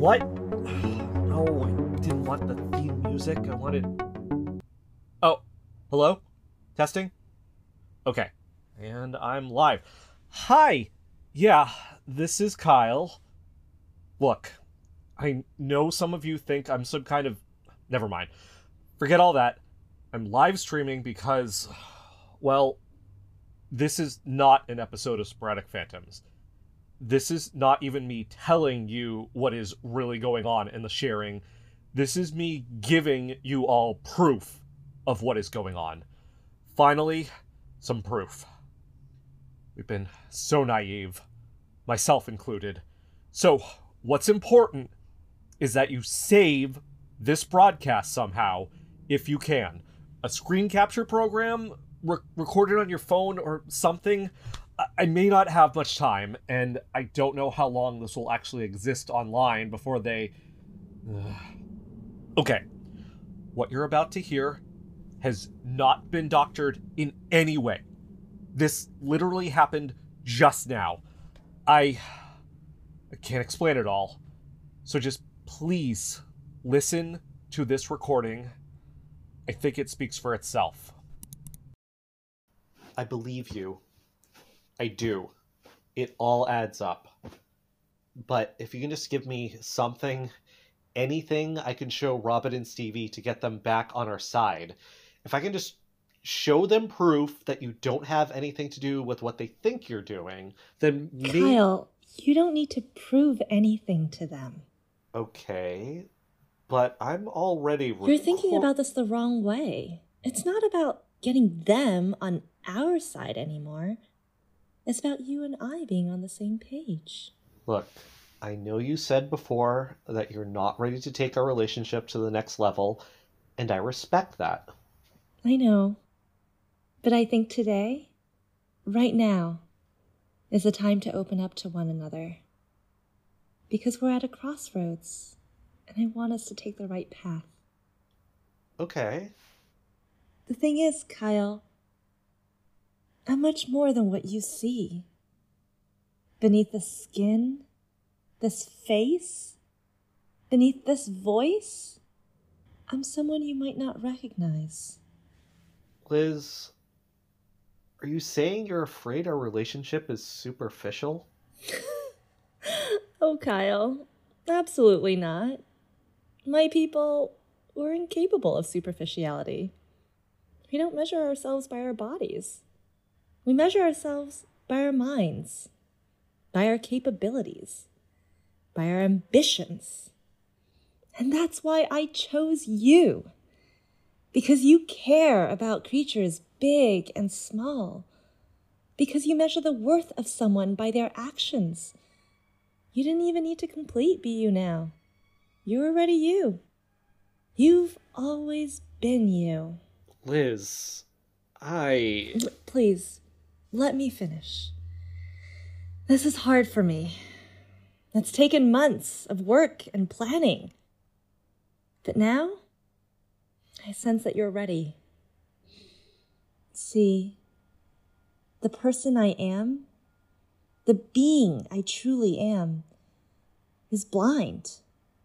What? No, I didn't want the theme music. I wanted... Oh, hello? Testing? Okay. And I'm live. Hi! Yeah, this is Kyle. Look, I know some of you think I'm some kind of... Never mind. Forget all that. I'm live streaming because, well, this is not an episode of Sporadic Phantoms. This is not even me telling you what is really going on in the sharing. This is me giving you all proof of what is going on. Finally, some proof. We've been so naive, myself included. So, what's important is that you save this broadcast somehow, if you can. A screen capture program, record it on your phone or something. I may not have much time, and I don't know how long this will actually exist online before they... Okay. What you're about to hear has not been doctored in any way. This literally happened just now. I can't explain it all. So just please listen to this recording. I think it speaks for itself. I believe you. I do. It all adds up. But if you can just give me something, anything I can show Robin and Stevie to get them back on our side. If I can just show them proof that you don't have anything to do with what they think you're doing, then Kyle, you don't need to prove anything to them. Okay, but I'm already... You're thinking about this the wrong way. It's not about getting them on our side anymore. It's about you and I being on the same page. Look, I know you said before that you're not ready to take our relationship to the next level, and I respect that. I know. But I think today, right now, is the time to open up to one another. Because we're at a crossroads, and I want us to take the right path. Okay. The thing is, Kyle, I'm much more than what you see. Beneath the skin, this face, beneath this voice, I'm someone you might not recognize. Liz, are you saying you're afraid our relationship is superficial? Oh, Kyle, absolutely not. My people, we're incapable of superficiality. We don't measure ourselves by our bodies. We measure ourselves by our minds, by our capabilities, by our ambitions. And that's why I chose you. Because you care about creatures big and small. Because you measure the worth of someone by their actions. You didn't even need to complete Be You Now. You're already you. You've always been you. Liz, Please, let me finish. This is hard for me. It's taken months of work and planning. But now, I sense that you're ready. See, the person I am, the being I truly am, is blind.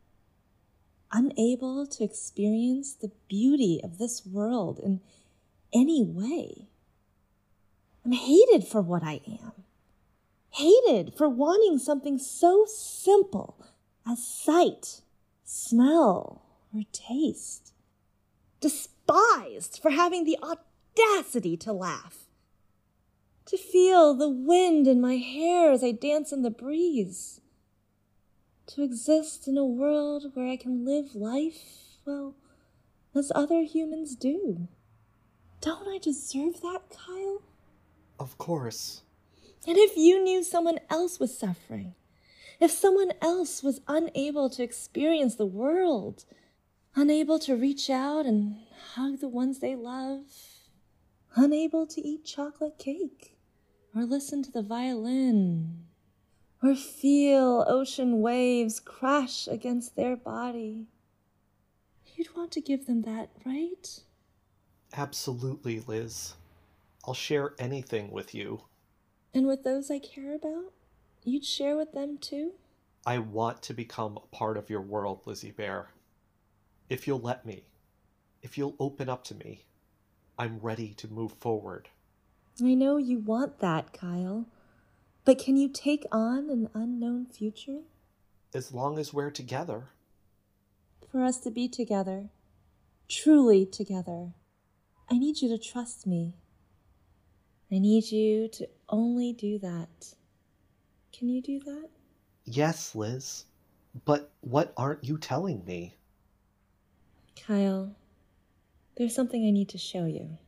Unable to experience the beauty of this world in any way. I'm hated for what I am. Hated for wanting something so simple as sight, smell, or taste. Despised for having the audacity to laugh. To feel the wind in my hair as I dance in the breeze. To exist in a world where I can live life, well, as other humans do. Don't I deserve that, Kyle? Of course. And if you knew someone else was suffering, if someone else was unable to experience the world, unable to reach out and hug the ones they love, unable to eat chocolate cake, or listen to the violin, or feel ocean waves crash against their body, you'd want to give them that, right? Absolutely, Liz. I'll share anything with you. And with those I care about, you'd share with them too? I want to become a part of your world, Lizzie Bear. If you'll let me, if you'll open up to me, I'm ready to move forward. I know you want that, Kyle. But can you take on an unknown future? As long as we're together. For us to be together, truly together, I need you to trust me. I need you to only do that. Can you do that? Yes, Liz. But what aren't you telling me? Kyle, there's something I need to show you.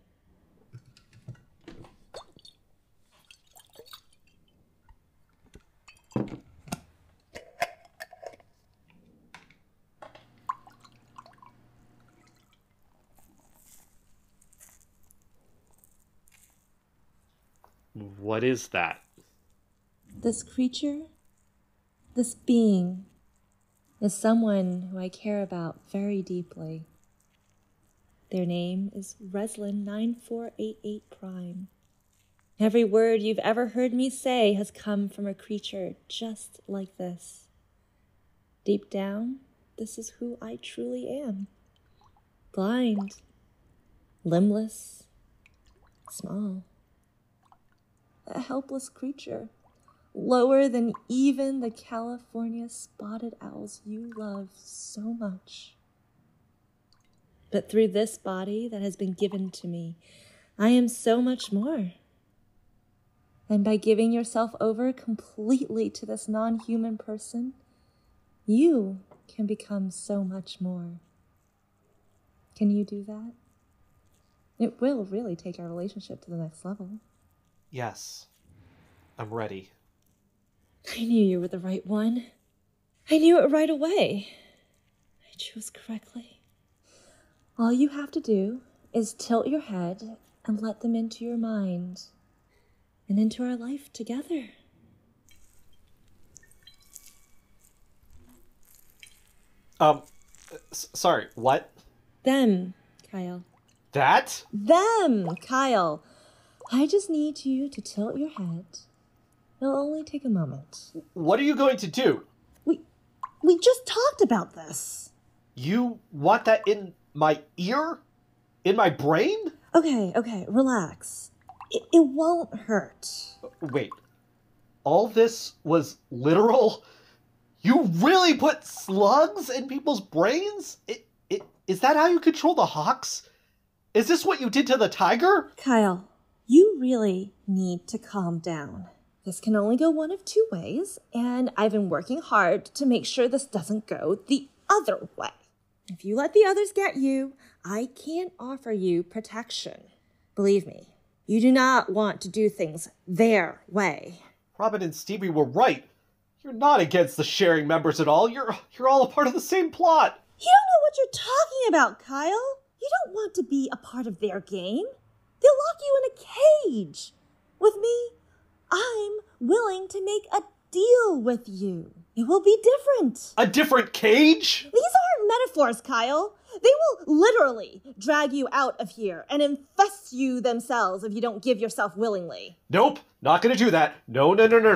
What is that? This creature, this being, is someone who I care about very deeply. Their name is Reslin 9488 Prime. Every word you've ever heard me say has come from a creature just like this. Deep down, this is who I truly am. Blind, limbless, small. A helpless creature, lower than even the California spotted owls you love so much. But through this body that has been given to me, I am so much more. And by giving yourself over completely to this non-human person, you can become so much more. Can you do that? It will really take our relationship to the next level. Yes. I'm ready. I knew you were the right one. I knew it right away. I chose correctly. All you have to do is tilt your head and let them into your mind and into our life together. Sorry, what? Them, Kyle. That? Them, Kyle. I just need you to tilt your head. It'll only take a moment. What are you going to do? We just talked about this. You want that in my ear? In my brain? Okay, relax. It won't hurt. Wait. All this was literal? You really put slugs in people's brains? Is that how you control the hawks? Is this what you did to the tiger? Kyle, you really need to calm down. This can only go one of two ways, and I've been working hard to make sure this doesn't go the other way. If you let the others get you, I can't offer you protection. Believe me, you do not want to do things their way. Robin and Stevie were right. You're not against the sharing members at all. You're all a part of the same plot. You don't know what you're talking about, Kyle. You don't want to be a part of their game. They'll lock you in a cage. With me, I'm willing to make a deal with you. It will be different. A different cage? These aren't metaphors, Kyle. They will literally drag you out of here and infest you themselves if you don't give yourself willingly. Nope, not gonna do that. No.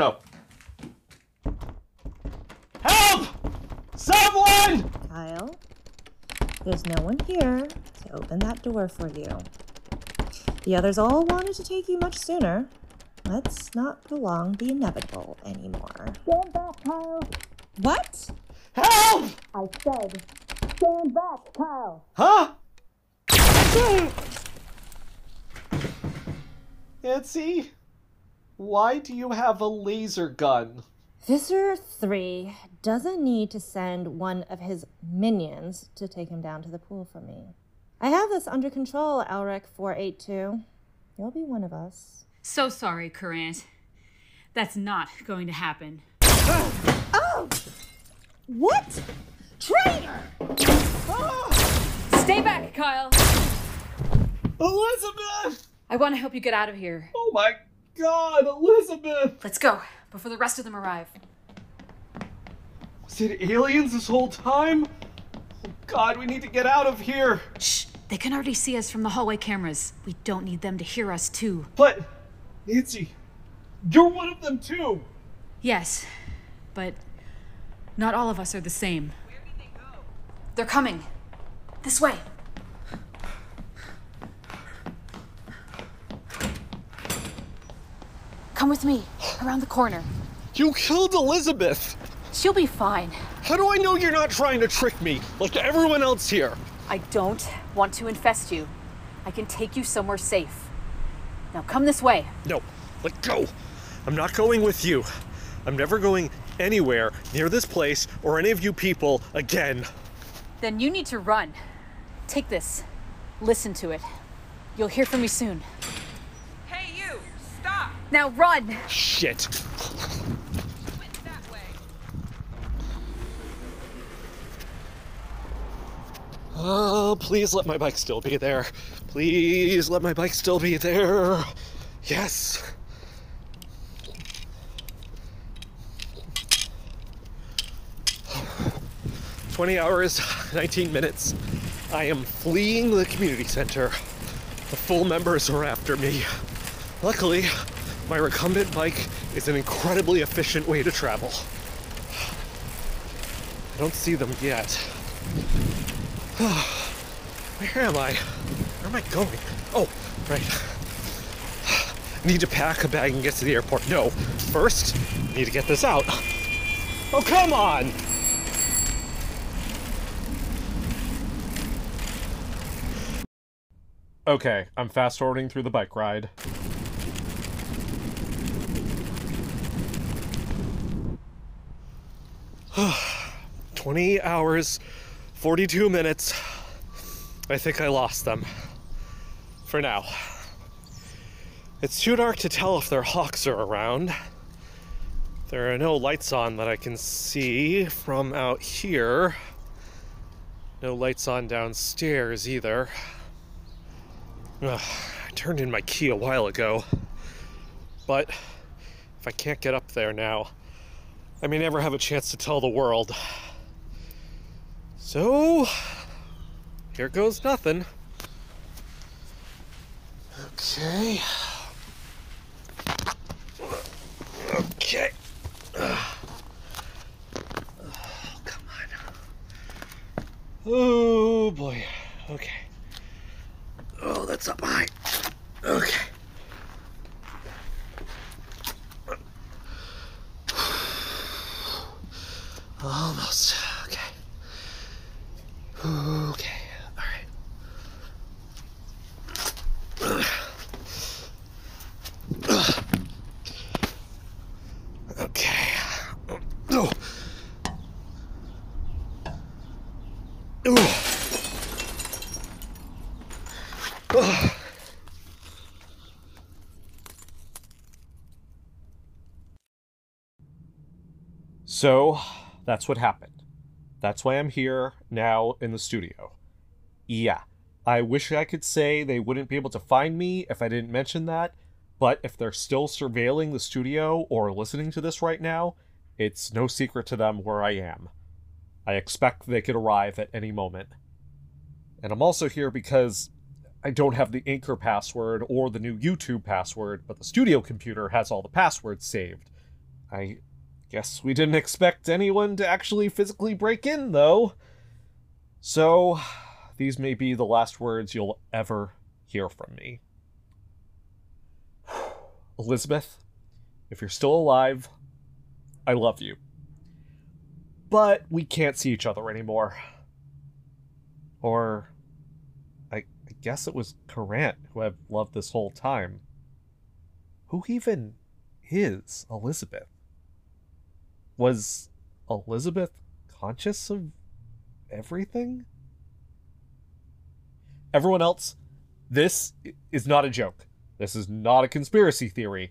Help! Someone! Kyle, there's no one here to open that door for you. The others all wanted to take you much sooner. Let's not prolong the inevitable anymore. Stand back, Kyle. What? Help! I said, stand back, Kyle. Huh? Nancy, why do you have a laser gun? Visser 3 doesn't need to send one of his minions to take him down to the pool for me. I have this under control, Elric 482. You'll be one of us. So sorry, Courant. That's not going to happen. Oh! What? Traitor! Stay back, Kyle! Elizabeth! I want to help you get out of here. Oh my god, Elizabeth! Let's go, before the rest of them arrive. Was it aliens this whole time? Oh god, we need to get out of here! Shh! They can already see us from the hallway cameras. We don't need them to hear us, too. But, Nancy, you're one of them too! Yes, but Not all of us are the same. They're coming. This way. Come with me, around the corner. You killed Elizabeth! She'll be fine. How do I know you're not trying to trick me, like everyone else here? I don't want to infest you. I can take you somewhere safe. Now come this way. No, let go. I'm not going with you. I'm never going anywhere near this place or any of you people again. Then you need to run. Take this. Listen to it. You'll hear from me soon. Hey, you! Stop! Now run! Shit. Went that way. Oh, please let my bike still be there. Please let my bike still be there. Yes. "20 hours, 19 minutes. I am fleeing the community center. The full members are after me. Luckily, my recumbent bike is an incredibly efficient way to travel. I don't see them yet. Where am I? Where am I going? Oh, right. I need to pack a bag and get to the airport. No, first, I need to get this out. Oh, come on! Okay, I'm fast forwarding through the bike ride. "20 hours, 42 minutes. I think I lost them. For now. It's too dark to tell if their hawks are around. There are no lights on that I can see from out here. No lights on downstairs either. Ugh, I turned in my key a while ago. But if I can't get up there now, I may never have a chance to tell the world. So, here goes nothing. Okay. Okay. Oh, come on. Oh, boy. Okay. Oh, that's up high. Okay. Almost. Okay. Okay. All right. Okay. Oh. Oh. So, that's what happened. That's why I'm here now in the studio. Yeah, I wish I could say they wouldn't be able to find me if I didn't mention that, but if they're still surveilling the studio or listening to this right now, it's no secret to them where I am. I expect they could arrive at any moment. And I'm also here because I don't have the Anchor password or the new YouTube password, but the studio computer has all the passwords saved. I guess we didn't expect anyone to actually physically break in, though. So, these may be the last words you'll ever hear from me. Elizabeth, if you're still alive, I love you. But we can't see each other anymore. Or, I guess it was Courant who I've loved this whole time. Who even is Elizabeth? Was Elizabeth conscious of everything? Everyone else, this is not a joke. This is not a conspiracy theory.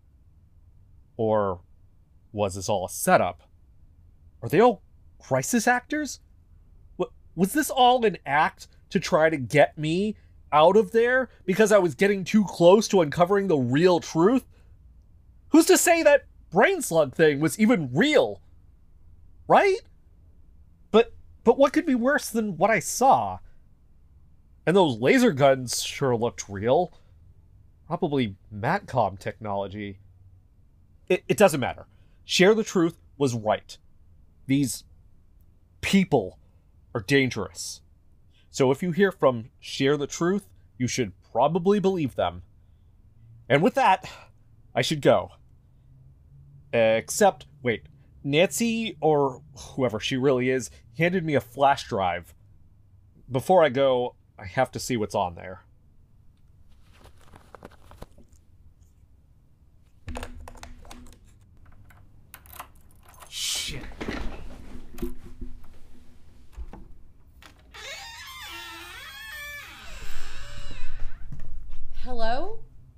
Or was this all a setup? Are they all crisis actors? Was this all an act to try to get me out of there because I was getting too close to uncovering the real truth? Who's to say that brain slug thing was even real? Right? But what could be worse than what I saw? And those laser guns sure looked real. Probably Matcom technology. It doesn't matter. Share the Truth was right. These people are dangerous. So if you hear from Share the Truth, you should probably believe them. And with that, I should go. Except, wait, Nancy, or whoever she really is, handed me a flash drive. Before I go, I have to see what's on there. Shit. Hello?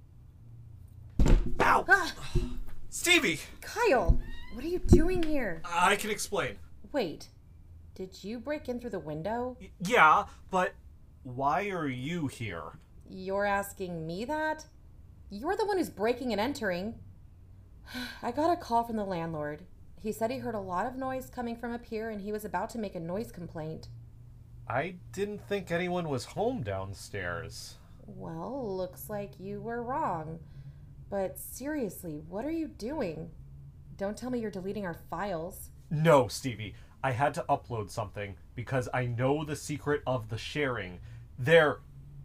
Ow! Ah, Stevie! Kyle, what are you doing here? I can explain. Wait, did you break in through the window? Yeah, but why are you here? You're asking me that? You're the one who's breaking and entering. I got a call from the landlord. He said he heard a lot of noise coming from up here and he was about to make a noise complaint. I didn't think anyone was home downstairs. Well, looks like you were wrong. But seriously, what are you doing? Don't tell me you're deleting our files. No, Stevie. I had to upload something because I know the secret of the sharing. They're...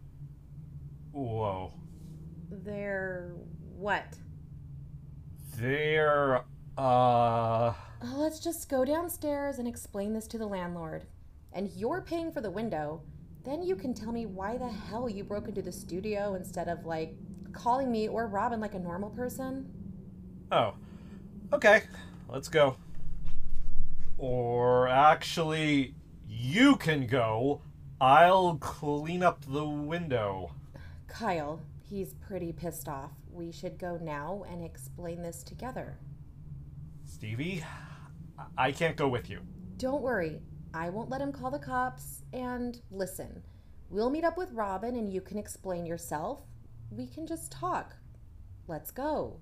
Whoa. They're what? They're... Let's just go downstairs and explain this to the landlord. And you're paying for the window. Then you can tell me why the hell you broke into the studio instead of, like, calling me or Robin like a normal person. Oh. Okay. Let's go. Or actually, you can go. I'll clean up the window. Kyle, he's pretty pissed off. We should go now and explain this together. Stevie, I can't go with you. Don't worry. I won't let him call the cops. And listen, we'll meet up with Robin and you can explain yourself. We can just talk. Let's go.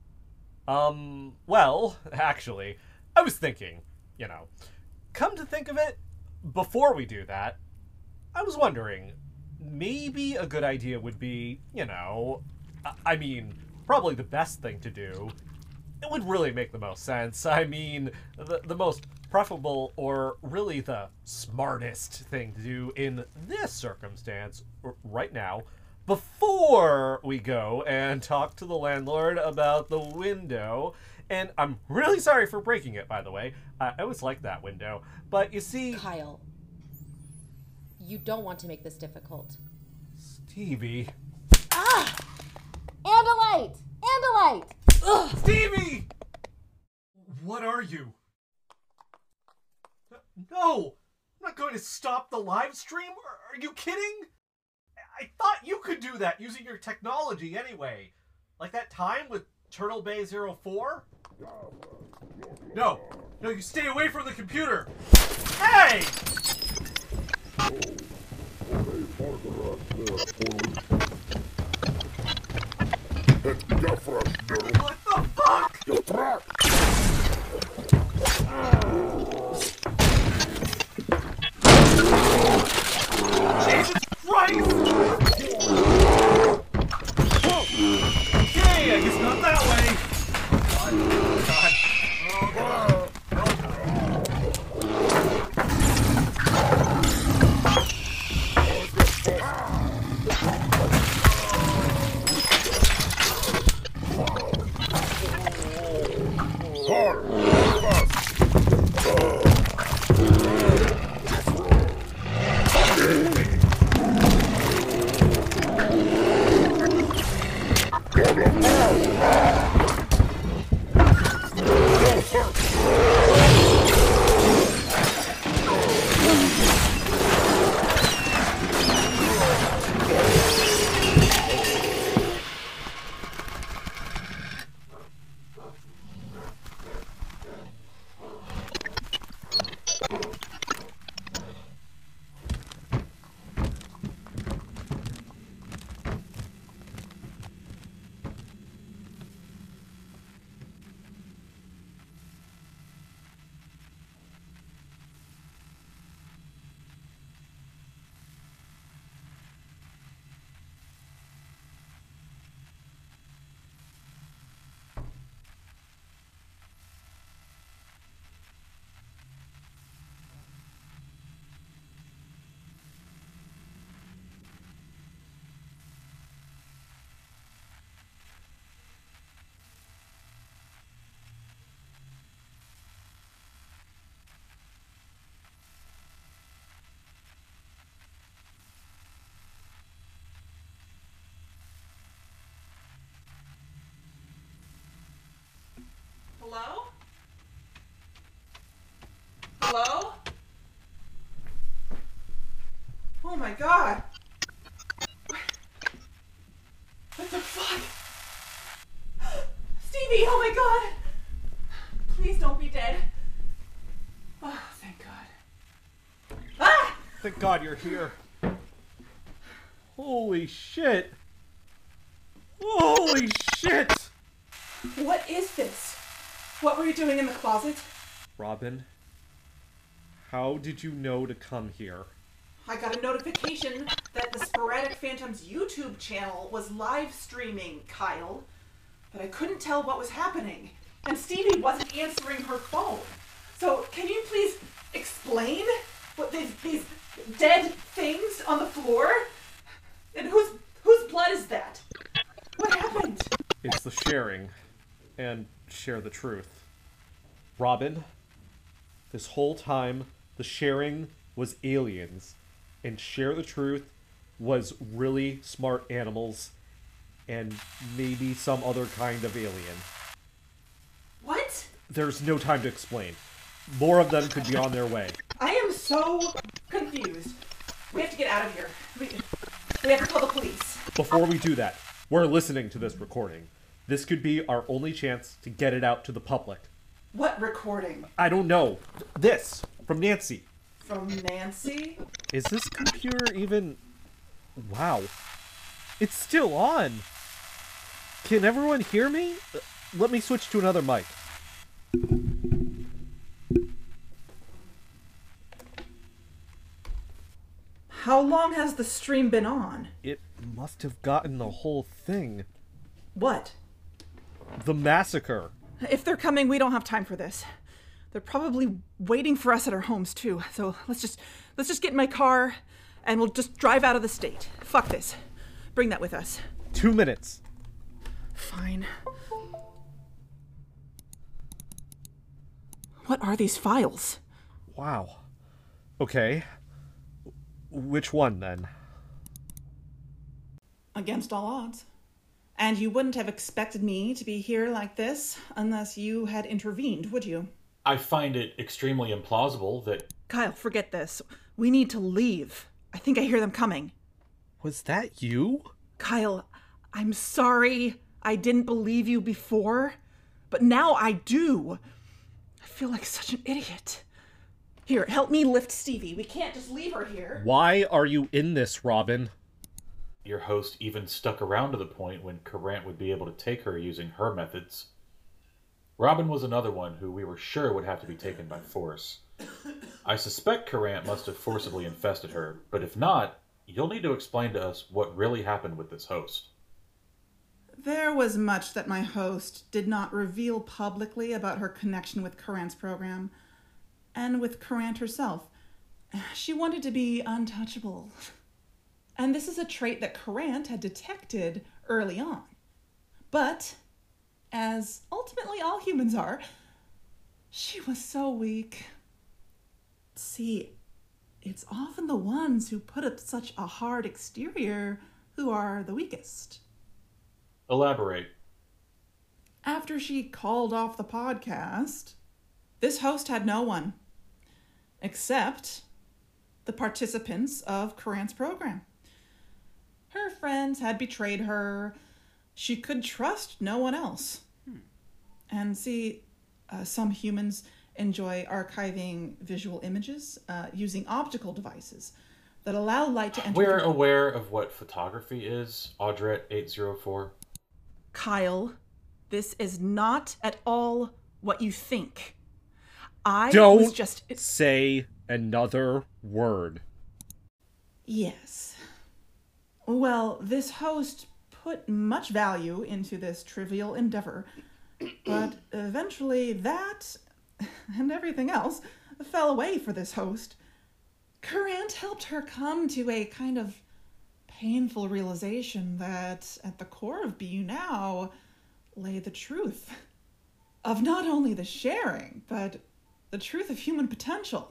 Well, actually, I was thinking, come to think of it, before we do that, I was wondering, maybe a good idea would be, probably the best thing to do. It would really make the most sense. I mean, the most preferable, or really the smartest thing to do in this circumstance right now, before we go and talk to the landlord about the window. And I'm really sorry for breaking it, by the way. I always liked that window. But you see... Kyle, you don't want to make this difficult. Stevie. Ah! And a light! And a light! Ugh. Stevie! What are you? No! I'm not going to stop the live stream. Are you kidding? I thought you could do that using your technology anyway. Like that time with Turtle Bay 04? No, you stay away from the computer. Hey! What the fuck? Jesus Christ! Okay, I guess not that way. Oh God. Oh God. Hello? Hello? Oh my god! What the fuck? Stevie, oh my god! Please don't be dead. Oh, thank god. Ah! Thank God you're here. Holy shit. Holy shit! What is this? What were you doing in the closet? Robin, how did you know to come here? I got a notification that the Sporadic Phantoms YouTube channel was live streaming, Kyle. But I couldn't tell what was happening. And Stevie wasn't answering her phone. So can you please explain what these dead things on the floor? And whose blood is that? What happened? It's the sharing. And share the truth. Robin, this whole time, the sharing was aliens. And share the truth was really smart animals. And maybe some other kind of alien. What? There's no time to explain. More of them could be on their way. I am so confused. We have to get out of here. We have to call the police. Before we do that, we're listening to this recording. This could be our only chance to get it out to the public. What recording? I don't know. This, from Nancy. From Nancy? Is this computer even... Wow. It's still on. Can everyone hear me? Let me switch to another mic. How long has the stream been on? It must have gotten the whole thing. What? The massacre. If they're coming, we don't have time for this. They're probably waiting for us at our homes too. So let's just get in my car and we'll just drive out of the state. Fuck this. Bring that with us. 2 minutes. Fine. What are these files? Wow. Okay. Which one then? Against all odds. And you wouldn't have expected me to be here like this unless you had intervened, would you? I find it extremely implausible that... Kyle, forget this. We need to leave. I think I hear them coming. Was that you? Kyle, I'm sorry I didn't believe you before, but now I do. I feel like such an idiot. Here, help me lift Stevie. We can't just leave her here. Why are you in this, Robin? Your host even stuck around to the point when Courant would be able to take her using her methods. Robin was another one who we were sure would have to be taken by force. I suspect Courant must have forcibly infested her, but if not, you'll need to explain to us what really happened with this host. There was much that my host did not reveal publicly about her connection with Courant's program, and with Courant herself. She wanted to be untouchable. And this is a trait that Courant had detected early on. But, as ultimately all humans are, she was so weak. See, it's often the ones who put up such a hard exterior who are the weakest. Elaborate. After she called off the podcast, this host had no one, except the participants of Courant's program. Her friends had betrayed her. She could trust no one else. And see, some humans enjoy archiving visual images using optical devices that allow light to enter. We're aware of what photography is, Audrette804. Kyle, this is not at all what you think. I Don't was just... say another word. Yes. Well, this host put much value into this trivial endeavor, but eventually that, and everything else, fell away for this host. Courant helped her come to a kind of painful realization that at the core of BU Now lay the truth of not only the sharing, but the truth of human potential.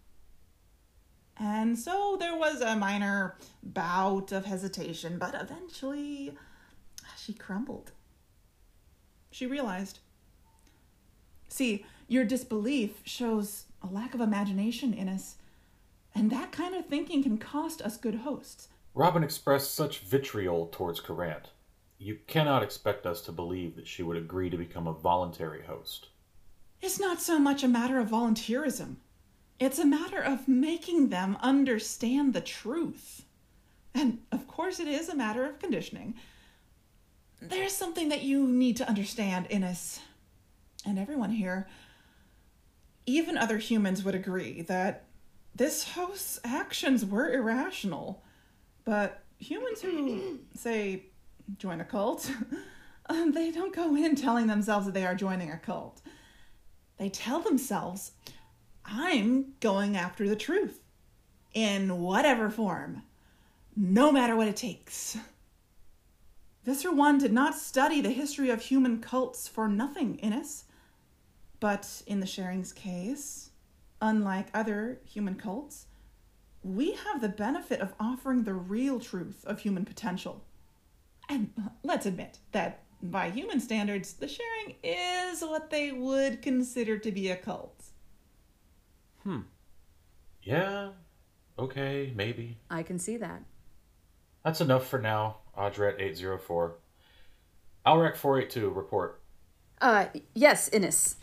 And so there was a minor bout of hesitation, but eventually she crumbled. She realized See, your disbelief shows a lack of imagination in us, and that kind of thinking can cost us good hosts. Robin expressed such vitriol towards Courant. You cannot expect us to believe that she would agree to become a voluntary host. It's not so much a matter of volunteerism. It's a matter of making them understand the truth. And of course it is a matter of conditioning. There's something that you need to understand, Innes, and everyone here. Even other humans would agree that this host's actions were irrational. But humans who, say, join a cult, they don't go in telling themselves that they are joining a cult. They tell themselves, I'm going after the truth, in whatever form, no matter what it takes. Visser One did not study the history of human cults for nothing, Innes. But in the Sharing's case, unlike other human cults, we have the benefit of offering the real truth of human potential. And let's admit that by human standards, the Sharing is what they would consider to be a cult. Yeah, okay, maybe. I can see that. That's enough for now, Audrette 804. Alrec 482, report. Yes, Innes.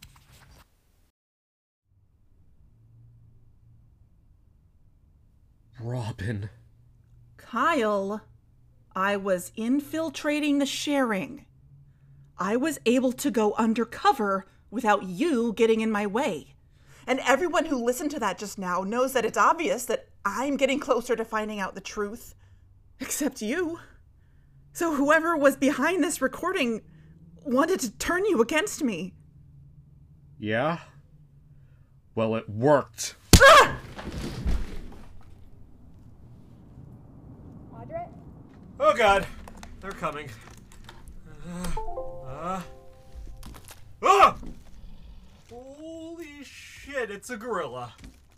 Robin. Kyle, I was infiltrating the Sharing. I was able to go undercover without you getting in my way. And everyone who listened to that just now knows that it's obvious that I'm getting closer to finding out the truth. Except you. So whoever was behind this recording wanted to turn you against me. Yeah? Well, it worked. Ah! Audrette? Oh god, they're coming. Holy shit, it's a gorilla.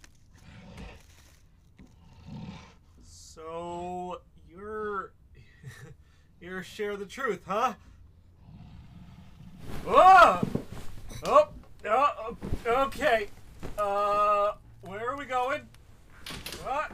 So, you're share the truth, huh? Oh! Okay. Where are we going? What?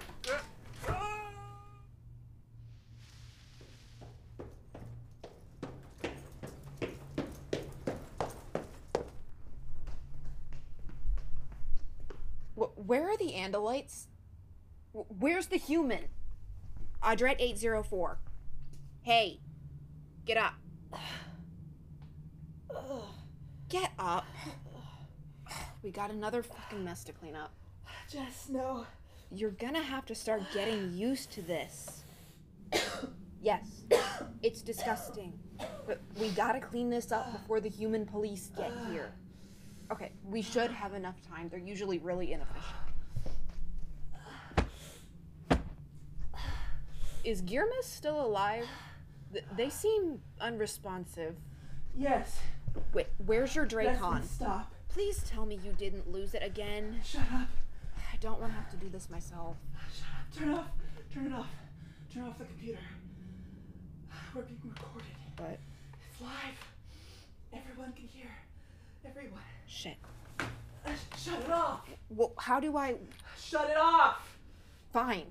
Where are the Andalites? Where's the human? Audrette 804. Hey, get up. Get up. We got another fucking mess to clean up. Jess, no. You're gonna have to start getting used to this. Yes, it's disgusting. But we gotta clean this up before the human police get here. Okay, we should have enough time. They're usually really inefficient. Is Girmus still alive? They seem unresponsive. Yes. Wait, where's your Dracon? Stop. Please tell me you didn't lose it again. Shut up. I don't want to have to do this myself. Shut up. Turn it off. Turn it off. Turn off the computer. We're being recorded. But It's live. Everyone can hear. Everyone. shit. Shut it off. Well, how do I... Shut it off. Fine.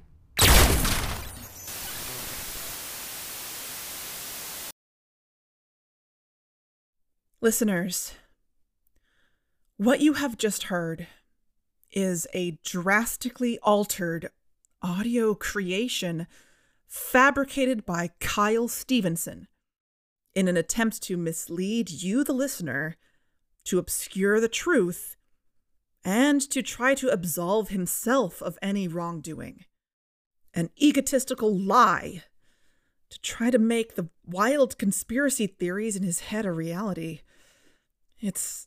Listeners, what you have just heard is a drastically altered audio creation fabricated by Kyle Stevenson in an attempt to mislead you, the listener, to obscure the truth, and to try to absolve himself of any wrongdoing. An egotistical lie to try to make the wild conspiracy theories in his head a reality. It's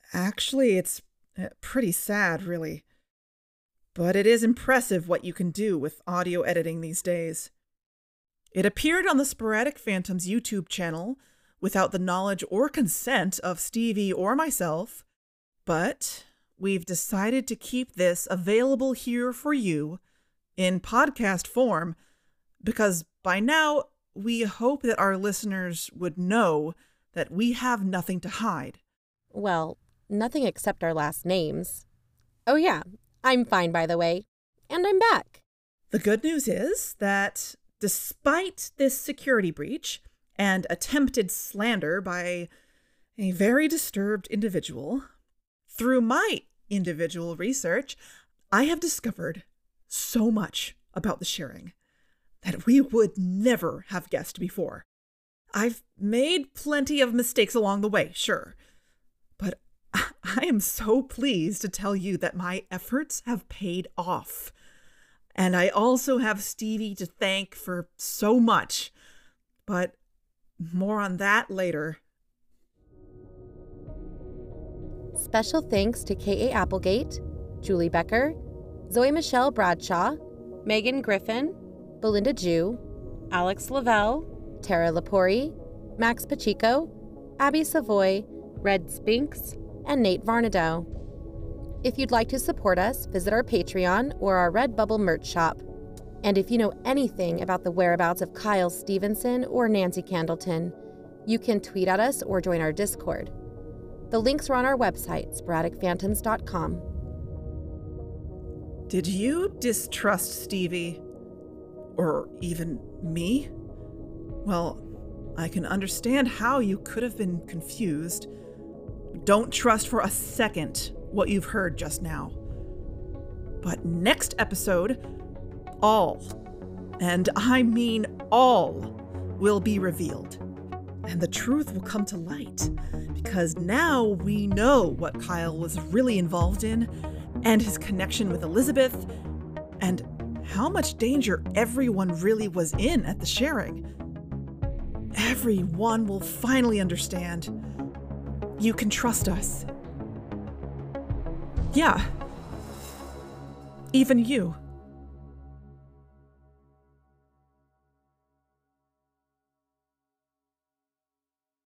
pretty sad, really. But it is impressive what you can do with audio editing these days. It appeared on the Sporadic Phantoms YouTube channel without the knowledge or consent of Stevie or myself, but we've decided to keep this available here for you in podcast form because by now we hope that our listeners would know that we have nothing to hide. Well, Nothing except our last names. Oh yeah, I'm fine, by the way. And I'm back. The good news is that despite this security breach and attempted slander by a very disturbed individual, through my individual research, I have discovered so much about the sharing that we would never have guessed before. I've made plenty of mistakes along the way, sure, but I am so pleased to tell you that my efforts have paid off. And I also have Stevie to thank for so much, but more on that later. Special thanks to K.A. Applegate, Julie Becker, Zoe Michelle Bradshaw, Megan Griffin, Belinda Jew, Alex Lavelle, Tara Lepori, Max Pacheco, Abby Savoy, Red Spinks, and Nate Varnado. If you'd like to support us, visit our Patreon or our Redbubble merch shop. And if you know anything about the whereabouts of Kyle Stevenson or Nancy Candleton, you can tweet at us or join our Discord. The links are on our website, sporadicphantoms.com. Did you distrust Stevie? Or even me? Well, I can understand how you could have been confused. Don't trust for a second what you've heard just now. But next episode, all, and I mean all, will be revealed. And the truth will come to light, because now we know what Kyle was really involved in, and his connection with Elizabeth, and how much danger everyone really was in at the sharing. Everyone will finally understand. You can trust us. Yeah. Even you.